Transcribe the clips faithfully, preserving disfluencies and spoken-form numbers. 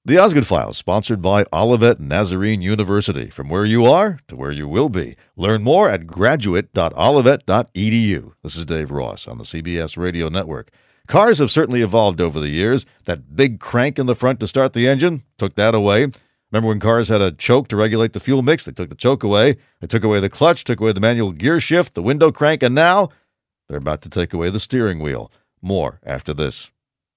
The Osgood Files, sponsored by Olivet Nazarene University. From where you are to where you will be. Learn more at graduate dot olivet dot e d u. This is Dave Ross on the C B S Radio Network. Cars have certainly evolved over the years. That big crank in the front to start the engine, took that away. Remember when cars had a choke to regulate the fuel mix? They took the choke away. They took away the clutch, took away the manual gear shift, the window crank, and now they're about to take away the steering wheel. More after this.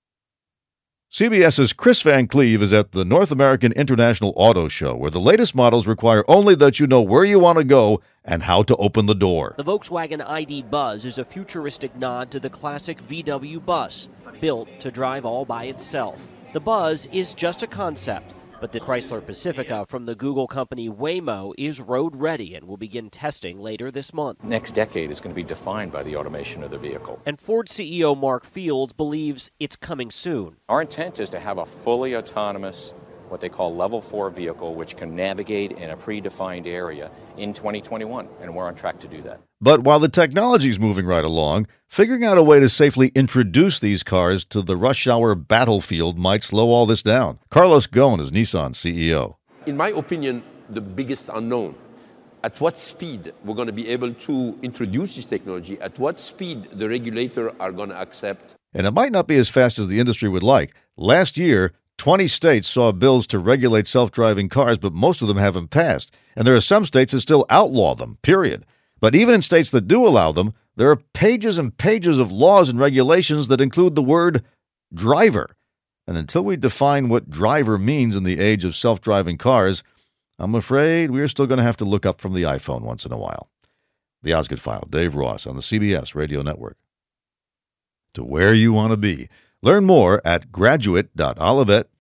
CBS's Chris Van Cleve is at the North American International Auto Show, where the latest models require only that you know where you want to go and how to open the door. The Volkswagen I D Buzz is a futuristic nod to the classic V W bus, built to drive all by itself. The Buzz is just a concept, but the Chrysler Pacifica from the Google company Waymo is road-ready and will begin testing later this month. Next decade is going to be defined by the automation of the vehicle. And Ford C E O Mark Fields believes it's coming soon. Our intent is to have a fully autonomous, what they call level four vehicle, which can navigate in a predefined area in twenty twenty-one, and we're on track to do that. But while the technology is moving right along, figuring out a way to safely introduce these cars to the rush hour battlefield might slow all this down. Carlos Ghosn is Nissan's C E O. In my opinion, the biggest unknown, at what speed we're going to be able to introduce this technology, at what speed the regulator are going to accept. And it might not be as fast as the industry would like. Last year, twenty states saw bills to regulate self-driving cars, but most of them haven't passed. And there are some states that still outlaw them, period. But even in states that do allow them, there are pages and pages of laws and regulations that include the word driver. And until we define what driver means in the age of self-driving cars, I'm afraid we're still going to have to look up from the iPhone once in a while. The Osgood File, Dave Ross on the C B S Radio Network. To where you want to be. Learn more at graduate dot olivet